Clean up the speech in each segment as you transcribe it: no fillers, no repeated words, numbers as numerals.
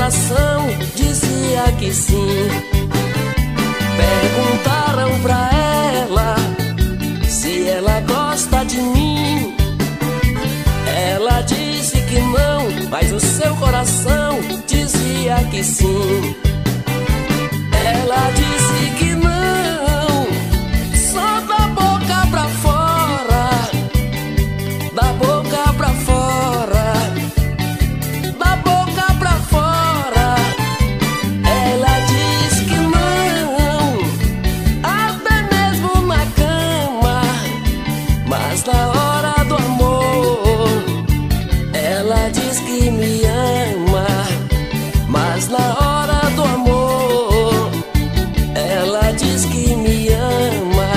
coração dizia que sim. Perguntaram pra ela se ela gosta de mim. Ela disse que não, mas o seu coração dizia que sim. Ela disse que não, só da boca pra fora, da boca pra fora, da boca pra fora. Ela diz que não, até mesmo na cama, mas na hora do amor ela diz que me ama, mas na hora do amor ela diz que me ama.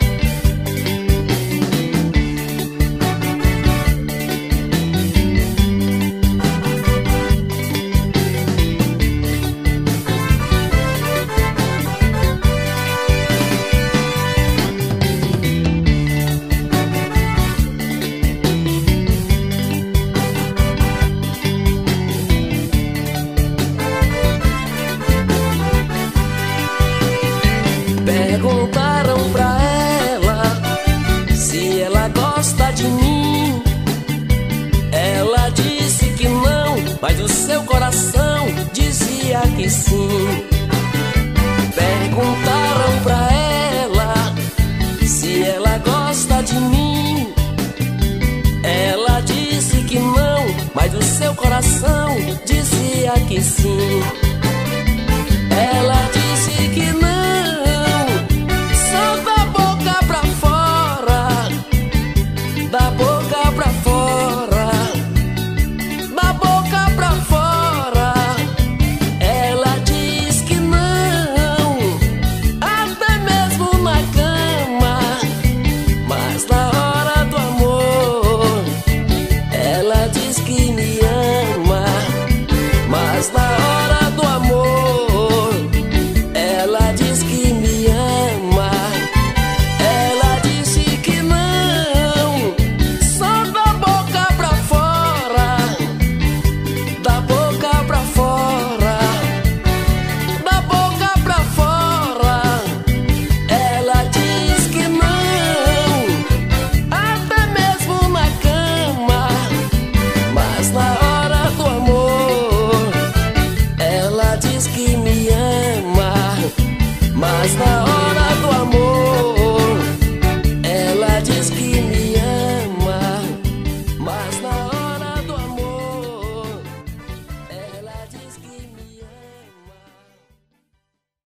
Perguntaram pra ela se ela gosta de mim. Ela disse que não, mas o seu coração dizia que sim. Perguntaram pra ela se ela gosta de mim. Ela disse que não, mas o seu coração dizia que sim. Ela disse que não,